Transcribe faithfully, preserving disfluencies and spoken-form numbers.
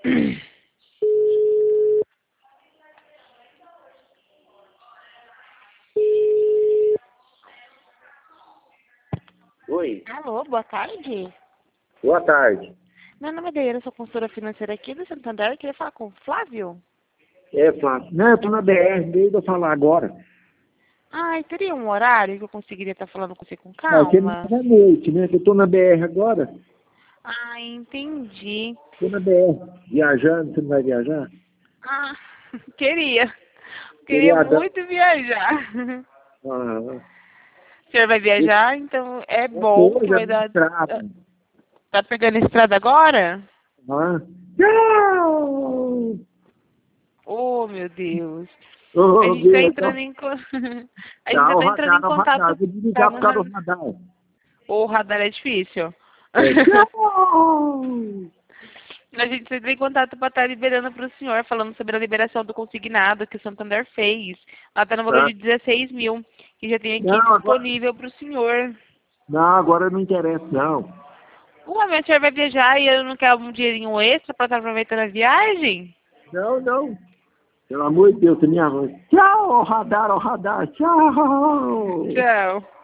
Oi. Alô, boa tarde. Boa tarde. Meu nome é Deira, sou consultora financeira aqui do Santander. Eu queria falar com o Flávio. É, Flávio. Não, eu tô na B R, desde eu falar agora. Ai, teria um horário que eu conseguiria estar falando com você com Ah, que é calma? à noite, né? Que eu tô na B R agora. Ah, entendi. Tô na B R. Viajando, você não vai viajar? Ah, queria. Queria Feriadão. muito viajar. Ah, O senhor vai viajar, então é é bom que coisa, vai na dar... estrada. Tá pegando a estrada agora? Ah. Tchau! Oh, meu Deus. A Ô, gente tá Bia, entrando tchau. em... co- A gente já Tchau, tá entrando em radar, o radar. contato... Vou desligar Tá por no causa ra- do radar. O radar é difícil. É, tchau! A gente entrou em contato para estar liberando para o senhor, falando sobre a liberação do consignado que o Santander fez. Lá está no valor Tá. de dezesseis mil, que já tem aqui Não, agora, disponível para o senhor. não, agora não interessa, não. Ué, mas o senhor vai viajar e eu não quero um dinheirinho extra para estar aproveitando a viagem? Não, não. Pelo amor de Deus, você me arranja. Tchau, ó radar, ó radar. Tchau! Tchau.